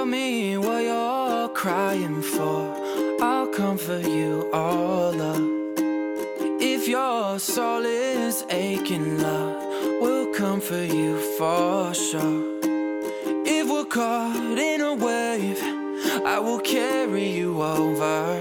me what you're crying for. I'll comfort you all up. If your soul is aching, love will comfort you for sure. If we're caught in a wave, I will carry you over.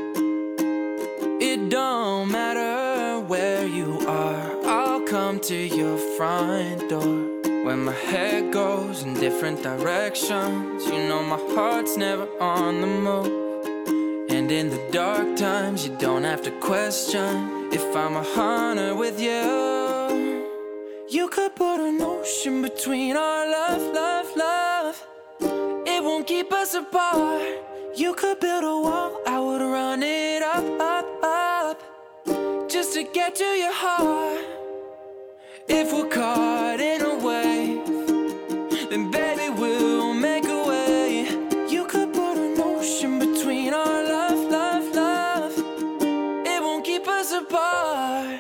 It don't matter where you are, I'll come to your front door. When my head goes in different directions, you know my heart's never on the move. And in the dark times, you don't have to question if I'm a hunter with you. You could put an ocean between our love, love, love. It won't keep us apart. You could build a wall, I would run it up, up, up, just to get to your heart. If we're caught in a wave, then baby we'll make a way. You could put an ocean between our love, love, love. It won't keep us apart.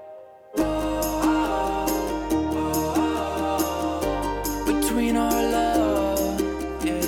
Between our love, yeah.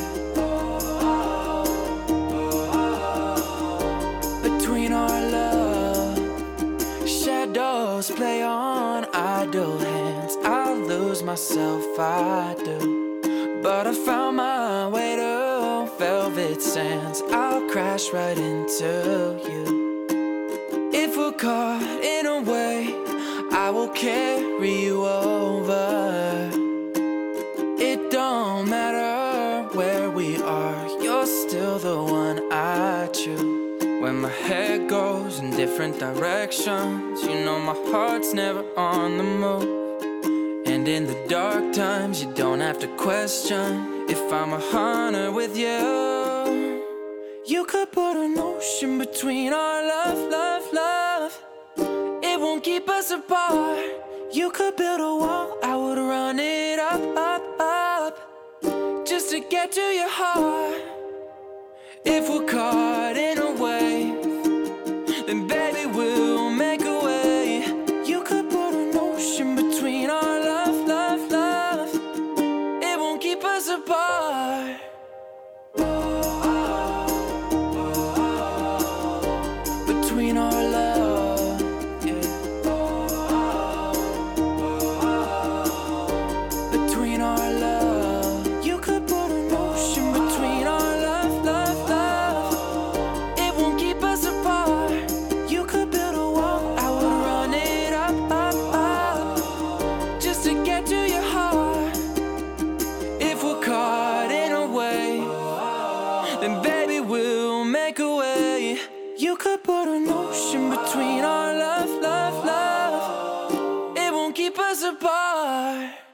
Between our love. Shadows play on idle hands, I lose myself, I do. But I found my way to velvet sands, I'll crash right into you. If we're caught in a wave, I will carry you over. It don't matter where we are, you're still the one I choose. When my head goes in different directions, you know my heart's never on the move. And in the dark times, you don't have to question if I'm a hunter with you. You could put an ocean between our love, love, love. It won't keep us apart. You could build a wall, I would run it up, up, up, just to get to your heart. If we're caught in a wave, then baby we'll make a way. You could put an ocean between our love, love, love. It won't keep us apart. Between our love, yeah. Between our love. You could put an ocean between our love, love, love. It won't keep us apart. You could build a wall, I would run it up, up, up, just to get to your heart. If we're caught in a wave, then baby we'll make a way. You could put an ocean between our love, love, love. It won't keep us apart.